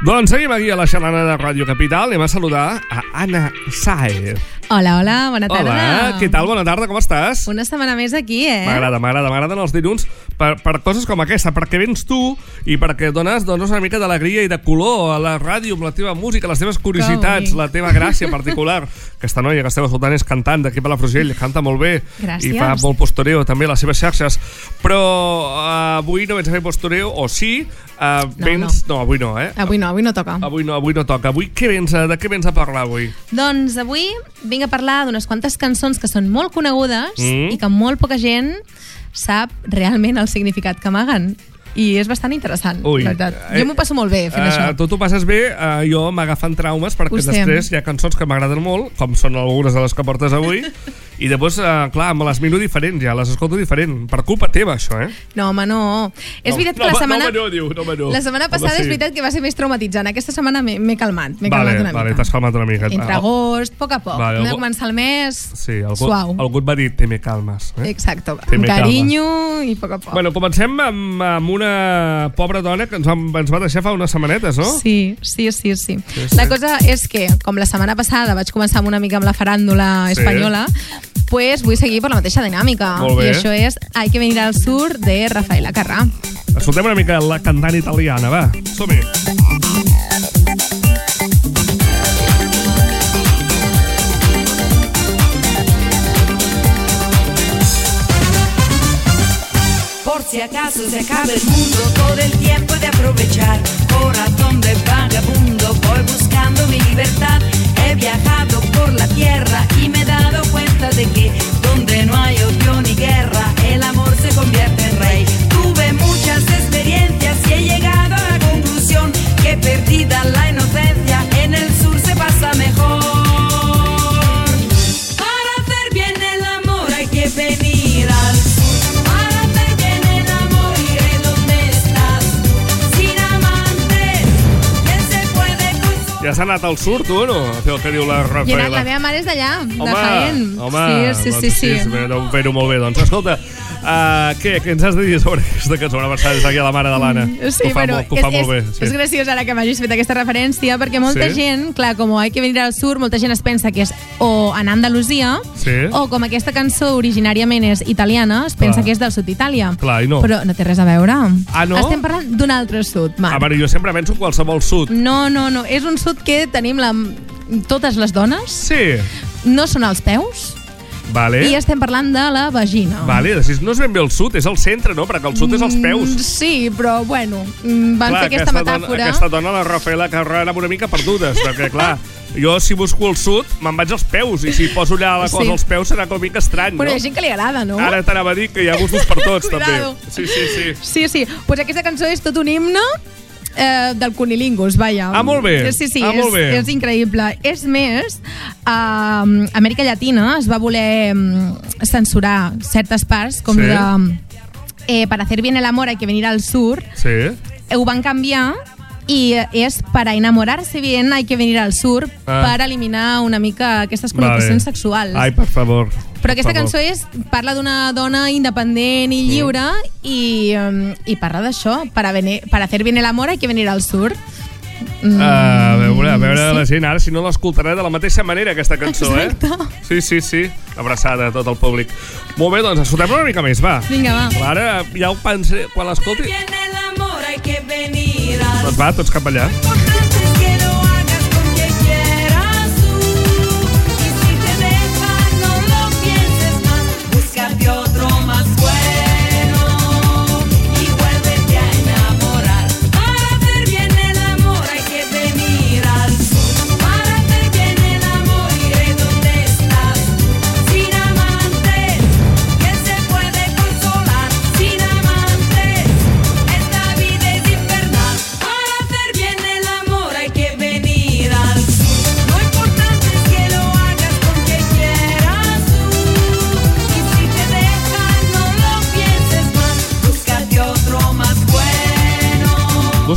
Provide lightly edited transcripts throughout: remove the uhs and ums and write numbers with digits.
Doncs seguim aquí a la xalana de Ràdio Capital. Anem a saludar a Anna Sáez. Hola, bona tarda. Hola, què tal? Bona tarda, com estàs? Una setmana més aquí, M'agraden els dilluns per coses com aquesta, perquè vens tu i perquè dones una mica d'alegria i de color a la ràdio amb la teva música, les teves curiositats, la teva gràcia particular. Aquesta noia que esteu escoltant és cantant d'aquí a Palafrugell, canta molt bé. Gràcies. I fa molt postureo també a les seves xarxes. Però avui no vens a fer postureo, o sí? No, avui no, eh? Avui no toca. Avui no toca. Avui de què vens a parlar avui? Doncs avui vinc a parlar d'unes quantes cançons que són molt conegudes i que molt poca gent sap realment el significat que amaguen. I és bastant interessant, la veritat. Jo m'ho passo molt bé fent això. Tu t'ho passes bé, jo m'agafen traumes perquè després hi ha cançons que m'agraden molt, com són algunes de les que portes avui, i després, clar, me les miro diferent ja, les escolto diferent. Per culpa teva, això, eh? No, home, no. És veritat que la setmana... No. La setmana passada és veritat que va ser més traumatitzant. Aquesta setmana m'he calmat. Una mica. Vale, t'has calmat una mica. Entre agost, a poc a poc. Hem de començar el mes suau. Algú et va dir, te me calmes. Exacte. Amb carinyo i a poc a poc. Bueno, comencem amb una pobra dona que ens va deixar fa unes setmanetes, no? Sí. La cosa és que, com la setmana passada vaig començar una mica amb la faràndula espanyola, pues vull seguir per la mateixa dinàmica. I això és Hay que venir al sur, de Rafaela Carrà. Escoltem una mica la cantant italiana, va. Som-hi. Por si acaso se acaba el mundo, todo el tiempo he de aprovechar. Corazón de vagabundo, voy buscando mi libertad. He viajado por la tierra y me he dado cuenta de que donde no hay odio ni guerra, el amor se convierte en rey. Tuve muchas experiencias y he llegado a la conclusión que perdida la inocencia, en el sur se pasa mejor. Para hacer bien el amor hay que venir al sur. Ja s'ha anat al sur, tu, o no? A fer el que diu la Rafaela. La meva mare és d'allà, de Jaén. Home, sí. Fer-ho molt bé. Doncs escolta, què ens has de dir sobre aquesta cançó? Una versada des d'aquí a la mare de l'Anna. Sí, però és graciós ara que m'hagis fet aquesta referència, perquè molta gent, clar, com Hay que venir al sur, molta gent es pensa que és o anar a Andalusia, o com aquesta cançó originàriament és italiana, es pensa que és del sud d'Itàlia. Clar, i no. Però no té res a veure. Ah, no? Estem parlant d'un altre sud, Marc. Però jo sempre penso qualsevol sud. No. És un sud que tenim totes les dones. Sí. No són els peus. Vale. I estem parlant de la vagina. Vale, no és ben bé el sud, és el centre, no? Perquè el sud és els peus. Sí, però bueno, van fer aquesta metàfora. Aquesta dona, la Rafaela Carrà, era una mica perdudes, perquè clar, jo si busco el sud me'n vaig als peus, i si poso allà la cosa als peus serà com mica estrany, no? Però hi ha gent que li agrada, no? Ara t'anava a dir que hi ha gustos per tots, també. Sí. Pues aquesta cançó és tot un himne del Cunilingus, vaja. Molt bé. Sí, és increïble. És més, a Amèrica Llatina es va voler censurar certes parts, com de para hacer bien el amor hay que venir al sur. Sí. Ho van canviar i és para enamorarse bien hay que venir al sur, per eliminar una mica aquestes connotacions sexuals. Ai, per favor. Però aquesta cançó parla d'una dona independent i lliure i parla d'això. Para hacer bien el amor hay que venir al sur. A veure la gent ara, si no l'escoltarà de la mateixa manera, aquesta cançó, Sí. Abraçada a tot el públic. Molt bé, doncs escoltem una mica més, va. Vinga, va. Ara ja ho pensé, quan l'escolti... Doncs va, tots cap allà.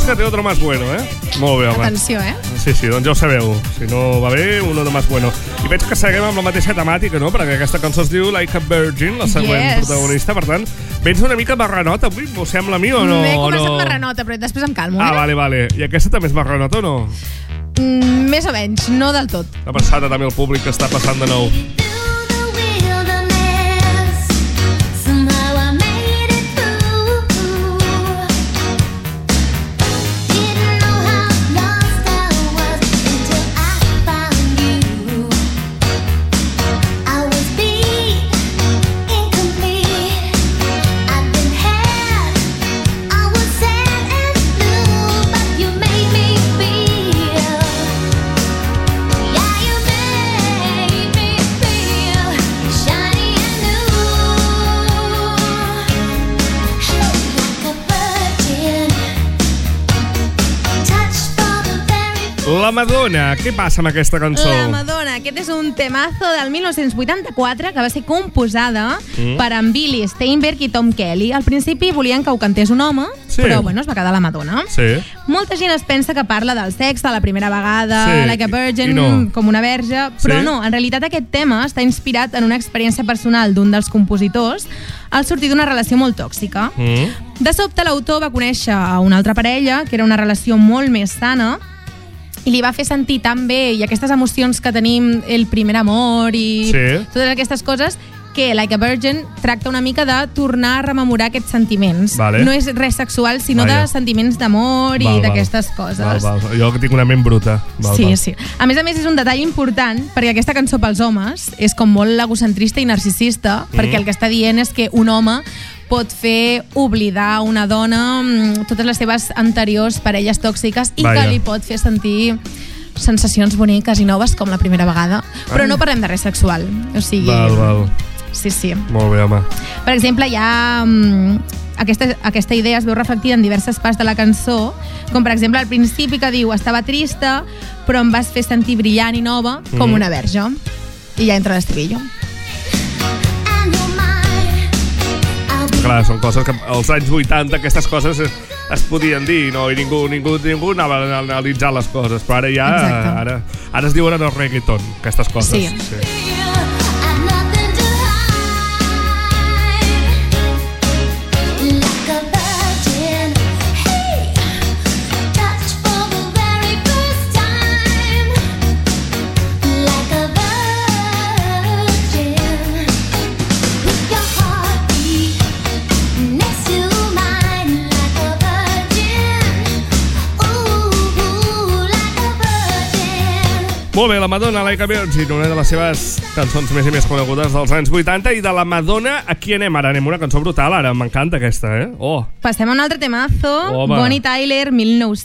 búscate otro más bueno, Molt bé, home. Atenció, Sí, doncs ja ho sabeu. Si no va bé, uno más bueno. I veig que seguim amb la mateixa temàtica, no? Perquè aquesta cançó es diu Like a Virgin, la següent protagonista. Per tant, vens una mica marranota avui, us sembla a mi o no? M'he començat marranota, però després em calmo, Vale. I aquesta també és marranota o no? Més o menys, no del tot. La passada també el públic que està passant de nou. La Madonna, què passa amb aquesta cançó? La Madonna, aquest és un temazo del 1984 que va ser composada per en Billy Steinberg i Tom Kelly. Al principi volien que ho cantés un home, però bueno, es va quedar la Madonna. Molta gent es pensa que parla del sexe, de la primera vegada, like a virgin, com una verge, però no, en realitat aquest tema està inspirat en una experiència personal d'un dels compositors al sortir d'una relació molt tòxica. De sobte, l'autor va conèixer a una altra parella, que era una relació molt més sana, i li va fer sentir tan bé, i aquestes emocions que tenim, el primer amor i totes aquestes coses, que Like a Virgin tracta una mica de tornar a rememorar aquests sentiments. No és res sexual, sinó de sentiments d'amor i d'aquestes coses. Jo que tinc una ment bruta. Sí. A més, és un detall important, perquè aquesta cançó pels homes és com molt egocentrista i narcisista, perquè el que està dient és que un home pot fer oblidar una dona totes les seves anteriors parelles tòxiques i que li pot fer sentir sensacions boniques i noves com la primera vegada. Però no parlem de res sexual. O sigui... Sí. Molt bé, home. Per exemple, hi ha... Aquesta idea es veu reflectida en diverses parts de la cançó, com per exemple al principi que diu estava trista, però em vas fer sentir brillant i nova com una verge. I ja entra l'estribillo. Clar, són coses que als anys 80 aquestes coses es podien dir, no? I ningú anava a analitzar les coses, però ara es diuen en el reggaeton, aquestes coses. Sí. Molt bé, la Madonna, Like a Virgin, una de les seves cançons més i més conegudes dels anys 80. I de la Madonna, aquí anem ara. Anem una cançó brutal, ara. M'encanta aquesta, Passem a un altre temazo. Bonnie Tyler,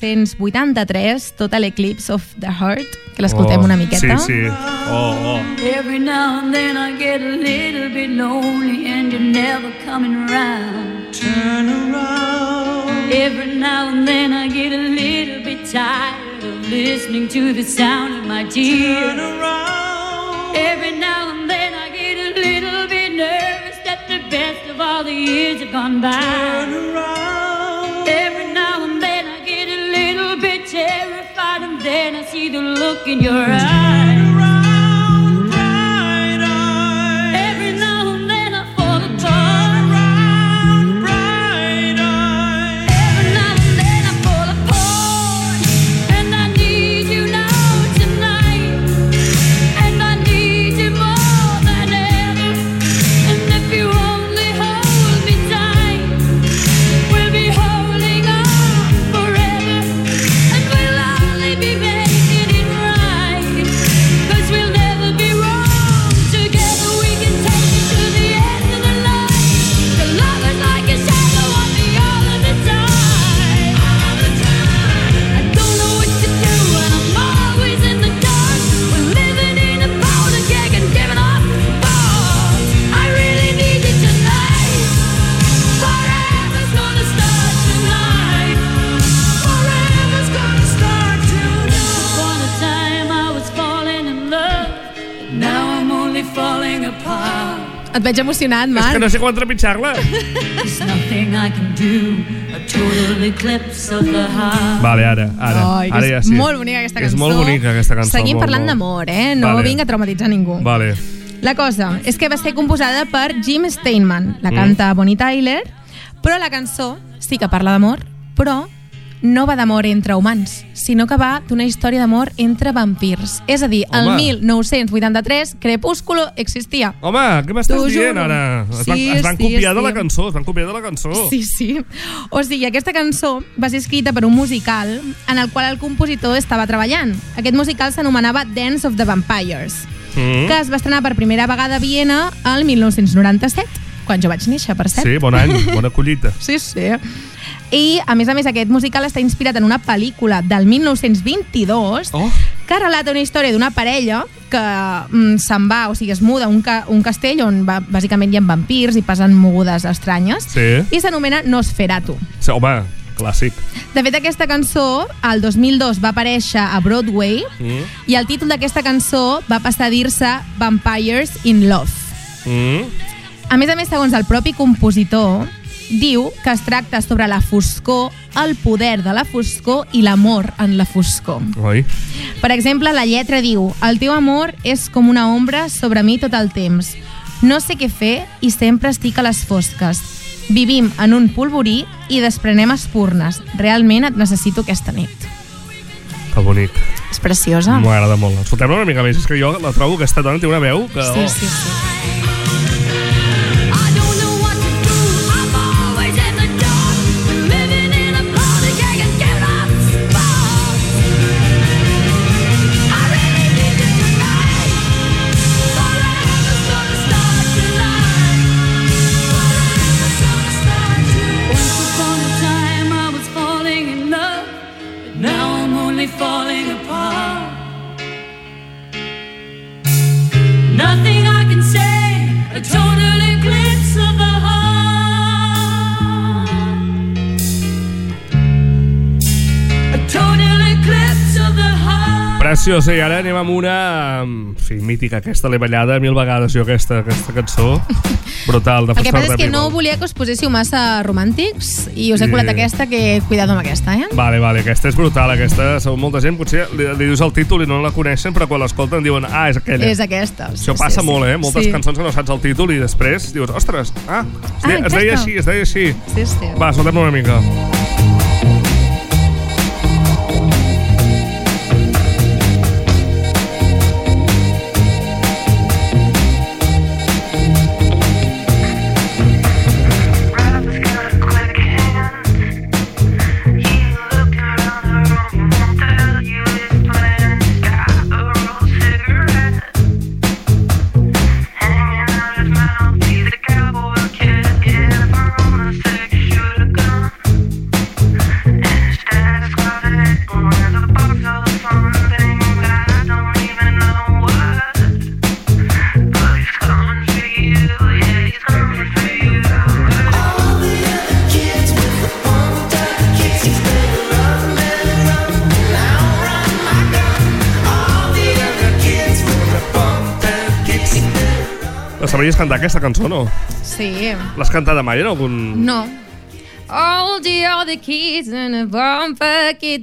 1983, Total Eclipse of the Heart, que l'escoltem una miqueta. Sí. Every now and then I get a little bit lonely and you're never coming around. Turn around. Every now and then I get a little bit tired of listening to the sound of my tears. Turn around. Every now and then I get a little bit nervous that the best of all the years have gone by. Turn around. Every now and then I get a little bit terrified, and then I see the look in your eyes. Turn around, bright eyes. Every now and then I fall apart. Turn around, bright eyes. Every now and then I fall apart, and I need you now tonight, and I need you more than ever. And if you only hold me tight, we'll be holding on forever, and we'll only be making it right, 'cause we'll never be wrong. Together we can take it to the end of the line. The love is like a shadow on me all of the time. I don't know what to do and I'm always in the dark. We're living in a powder keg and giving off balls. I really need you tonight. Forever's gonna start tonight. Forever's gonna start tonight. Upon a time I was falling in love, but now I'm only falling apart. Et veig emocionat, Marc. És que no sé quan trepitjar-la. There's nothing I can do, a Vale, ara ja sí. Molt bonica aquesta cançó. És molt bonica aquesta cançó. Seguim parlant d'amor, No vinc a traumatitzar ningú. Vale. La cosa és que va ser composada per Jim Steinman, la canta Bonnie Tyler, però la cançó sí que parla d'amor, però no va d'amor entre humans, sinó que va d'una història d'amor entre vampirs. És a dir, el 1983, Crepúsculo existia. Home, què m'estàs dient ara? Es van copiar de la cançó, Sí. O sigui, aquesta cançó va ser escrita per un musical en el qual el compositor estava treballant. Aquest musical s'anomenava Dance of the Vampires, que es va estrenar per primera vegada a Viena el 1997, quan jo vaig néixer, per cert. Sí, bon any, bona collita. Sí. I, a més, aquest musical està inspirat en una pel·lícula del 1922 que relata una història d'una parella que se'n va, o sigui, es muda a un castell on bàsicament hi ha vampirs i passen mogudes estranyes, i s'anomena Nosferatu. Sí, home, clàssic. De fet, aquesta cançó, el 2002, va aparèixer a Broadway i el títol d'aquesta cançó va passar a dir-se Vampires in Love. A més, segons el propi compositor, diu que es tracta sobre la foscor, el poder de la foscor i l'amor en la foscor. Oi. Per exemple, la lletra diu: el teu amor és com una ombra sobre mi tot el temps. No sé què fer i sempre estic a les fosques. Vivim en un polvorí i desprenem espurnes. Realment et necessito aquesta nit. Que bonic. És preciosa. M'agrada molt. Escoltem-la una mica més. És que jo la trobo, aquesta dona té una veu que... Sí. Falling apart. Nothing I can say, a total eclipse of the heart. A total eclipse of the heart. Preciosa, i ara anem amb una... Sí, mítica, aquesta l'he ballada 1000 vegades jo, aquesta cançó. Brutal, de El que passa és que no volia que us poséssiu massa romàntics i us he colat aquesta, que cuidado amb aquesta, Vale, aquesta és brutal, aquesta. Segur molta gent, potser li dius el títol i no la coneixen, però quan l'escolten diuen, és aquella. És aquesta. Això passa molt, Moltes cançons que no saps el títol i després dius, ostres, es deia així. Sí. Va, escoltem una mica. Sabries cantar aquesta cançó, no? Sí. L'has cantada mai en algun... No. All the other kids in a bumper kid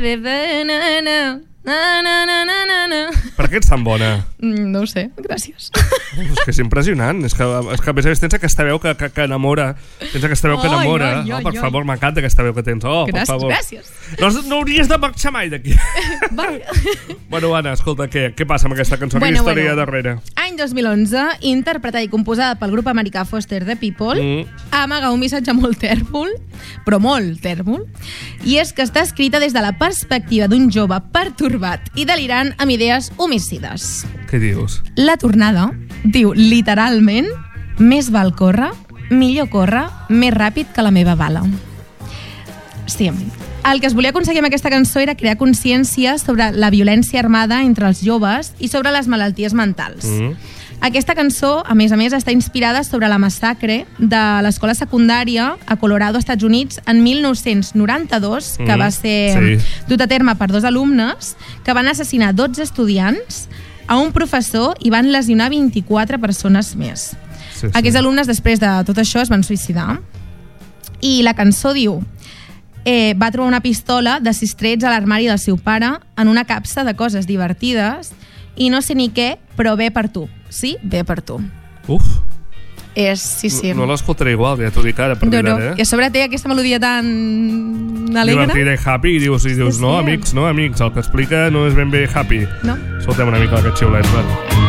Per què ets tan bona? No ho sé, gràcies. És que és impressionant. És que a més a més tens aquesta veu que enamora. Tens aquesta veu que enamora. Per favor, m'encanta aquesta veu que tens. Gràcies. No hauries de marxar mai d'aquí. Bueno, Anna, escolta, què passa amb aquesta cançó? Quina història darrere? Any 2011, interpretada i composada pel grup americà Foster the People, amaga un missatge molt tèrbol, però molt tèrbol, i és que està escrita des de la perspectiva d'un jove pertorbat i delirant amb idees homicides. Què dius? La tornada diu literalment: més val córrer, millor córrer, més ràpid que la meva bala. Sí, el que es volia aconseguir amb aquesta cançó era crear consciència sobre la violència armada entre els joves i sobre les malalties mentals. Aquesta cançó, a més, està inspirada sobre la massacre de l'escola secundària a Colorado, Estats Units, en 1992, que va ser dut a terme per 2 alumnes que van assassinar 12 estudiants, a un professor i van lesionar 24 persones més. Aquests alumnes, després de tot això, es van suïcidar. I la cançó diu: va trobar una pistola de 6 trets a l'armari del seu pare en una capsa de coses divertides i no sé ni què, però ve per tu. Sí, ve per tu. Uf. Sí. No l'escoltaré igual, ja t'ho dic ara, per veritat, I a sobre té aquesta melodia tan alegre. Divertida i happy, i dius no, amics, el que explica no és ben bé happy. No. Escoltem una mica d'aquest xiulet, va.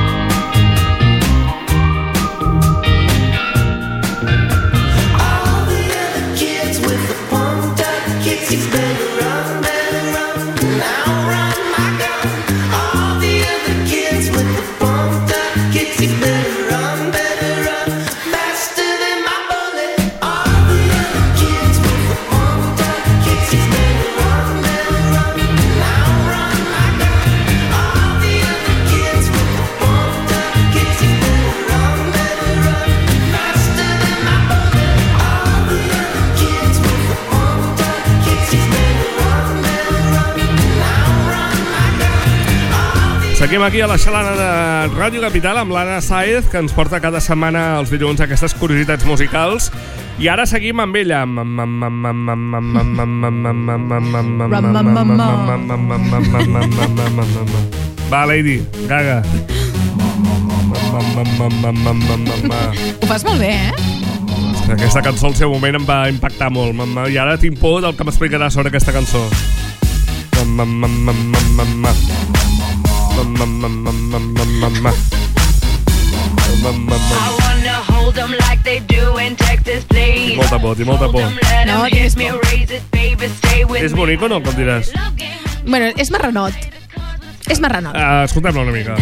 Seguim aquí a la xalana de Ràdio Capital amb l'Anna Sáez, que ens porta cada setmana els dilluns aquestes curiositats musicals. I ara seguim amb ella. Va, Lady Gaga. Ho fas molt bé, Aquesta cançó al seu moment em va impactar molt. I ara tinc por del que m'explicarà sobre aquesta cançó. Molta por. No, tienes por. És bonic o no, com diràs? Bueno, és marranot. Escoltem-la una mica.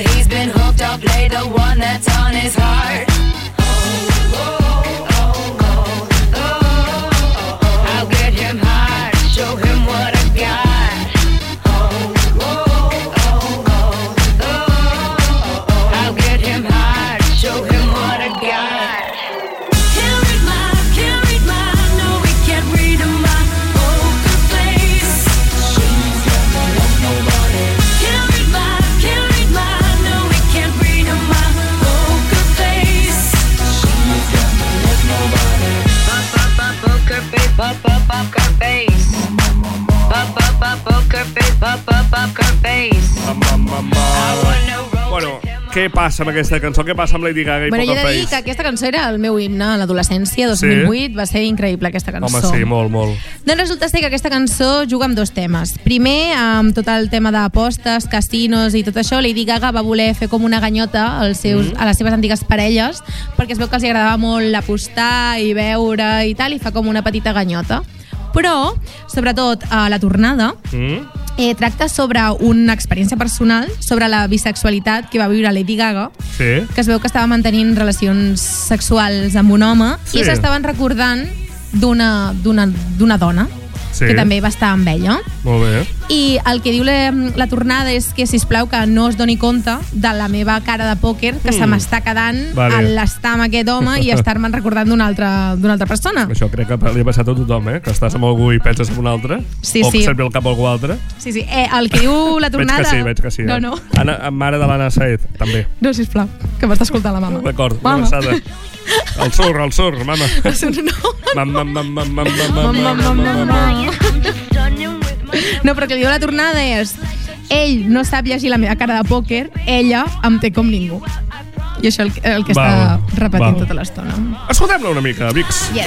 Bueno, què passa amb aquesta cançó? Què passa amb Lady Gaga i Poker Face? Jo he de dir que aquesta cançó era el meu himne a l'adolescència, 2008, va ser increïble aquesta cançó. Home, sí, molt. Doncs resulta ser que aquesta cançó juga amb 2 temes. Primer, amb tot el tema d'apostes, casinos i tot això, Lady Gaga va voler fer com una ganyota a les seves antigues parelles, perquè es veu que els agradava molt apostar i beure i tal, i fa com una petita ganyota. Però, sobretot, a la tornada, tracta sobre una experiència personal, sobre la bisexualitat que va viure Lady Gaga, que es veu que estava mantenint relacions sexuals amb un home i s'estaven recordant d'una dona que també va estar amb ella. Molt bé. I el que diu la tornada és que, sisplau, que no es doni compte de la meva cara de pòquer, que se m'està quedant a l'estar amb aquest home i estar-me'n recordant d'una altra persona. Això crec que li ha passat a tothom, que estàs amb algú i penses en un altre, o que se't ve al cap algú altre. Sí. El que diu la tornada... Veig que sí. No. Mare de l'Anna Sáez, també. No, sisplau, que m'està escoltant la mama. D'acord, una abraçada. El sur, mama. No, però el que li diu la tornada és: ell no sap llegir la meva cara de pòquer, ella em té com ningú. I això és el que està repetint tota l'estona. Escoltem-la una mica, Vix. Yes.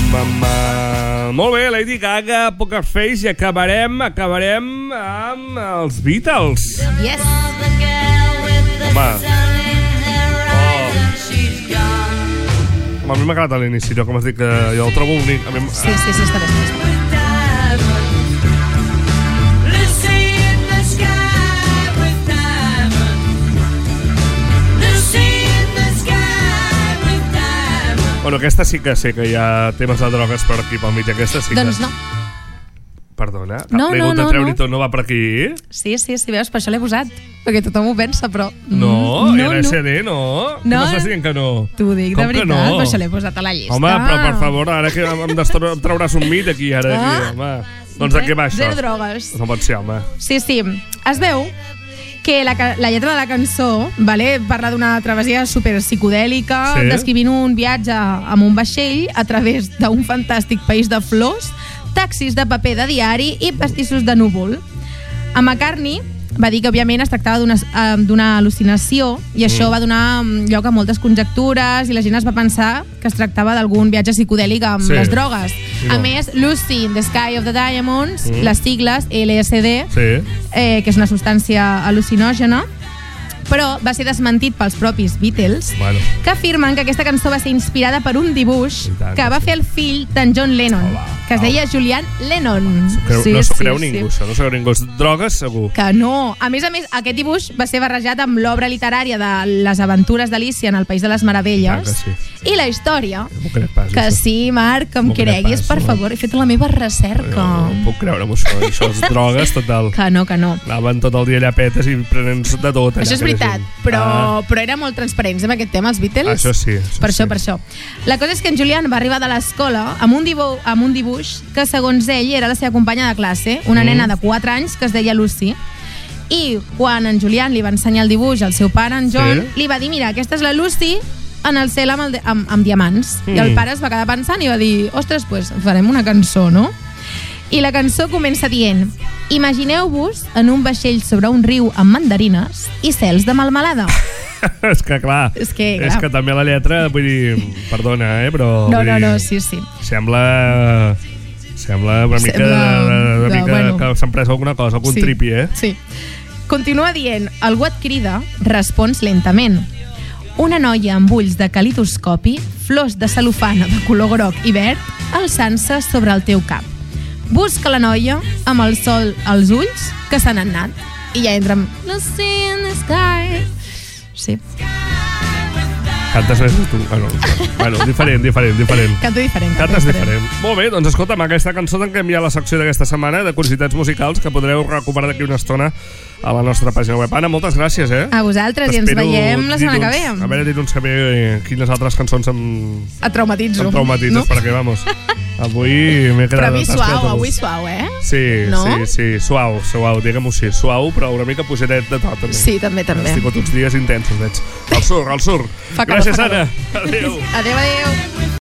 Molt bé, Lady Gaga, Poker Face, i acabarem amb els Beatles. Yes. Home. A mi m'ha agradat a l'inici, jo com has dit que jo el trobo bonic. Sí, està bé. Bueno, aquesta sí que sé que hi ha temes de drogues per aquí pel mig, aquesta sí que... Doncs no. Perdona, no, de treure-hi tot no va per aquí? Sí, veus, per això l'he posat. Perquè tothom ho pensa, però... No, LSD no. Què m'estàs dient que no? T'ho dic de veritat, no? per això l'he posat a la llista. Home, però per favor, ara que em trauràs un mit aquí, ara aquí, home. Doncs de què va això? Zero drogues. No pot ser, home. Sí, es veu que la lletra de la cançó parla d'una travessia super psicodèlica, descrivint un viatge amb un vaixell a través d'un fantàstic país de flors, taxis de paper de diari i pastissos de núvol. A McCartney va dir que òbviament es tractava d'una al·lucinació i això va donar lloc a moltes conjectures i la gent es va pensar que es tractava d'algun viatge psicodèlic amb les drogues. A més, Lucy in the Sky of the Diamonds, les sigles LSD, que és una substància al·lucinògena, però va ser desmentit pels propis Beatles, que afirmen que aquesta cançó va ser inspirada per un dibuix que va fer el fill d'en John Lennon, que es deia Julian Lennon. No s'ho creu ningú, això. No s'ho creu ningú. Drogues, segur. Que no. A més, aquest dibuix va ser barrejat amb l'obra literària de Les aventures d'Alícia en el País de les Meravelles. I la història, que sí, Marc, que em creguis, per favor, he fet la meva recerca. No puc creure-m'ho, això és drogues, total. Que no. Anaven tot el dia allà petes i prenent de tot. Això és veritat, però eren molt transparents amb aquest tema, els Beatles. Això sí. Per això. La cosa és que en Julian va arribar de l'escola amb un dibuix que, segons ell, era la seva companya de classe, una nena de 4 anys que es deia Lucy. I quan en Julian li va ensenyar el dibuix al seu pare, en John, li va dir, mira, aquesta és la Lucy en el cel amb diamants. I el pare es va quedar pensant i va dir, ostres, pues farem una cançó, no? I la cançó comença dient: imagineu-vos en un vaixell sobre un riu amb mandarines i cels de melmelada. És que clar, és que també la lletra, vull dir, perdona, però... No, sí. Sembla una mica que s'han pres alguna cosa, algun tripi, Sí. Continua dient, algú et crida, respons lentament. Una noia amb ulls de calidoscopi, flors de cel·lofana de color groc i verd, alçant-se sobre el teu cap. Busca la noia amb el sol als ulls, que se n'han anat. I ja entra amb Lucy in the Sky. Sí. Cantes més tu. Bueno, diferent. Canto diferent. Cantes diferent. Molt bé, doncs escolta, amb aquesta cançó tanquem ja la secció d'aquesta setmana de curiositats musicals que podreu recuperar d'aquí una estona a la nostra pàgina web. Anna, moltes gràcies, A vosaltres, i ens veiem la setmana que ve. A veure, dit-nos que ve quines altres cançons et traumatitzes, no? Perquè, vamos, avui m'he quedat... Però avui suau, Sí, no? Sí, suau, diguem-ho així, suau, però una mica pujadet de tot, també. Sí, també. Estic tots dies intensos, veig. Al sur. Gràcies, Anna. Adéu. Adéu.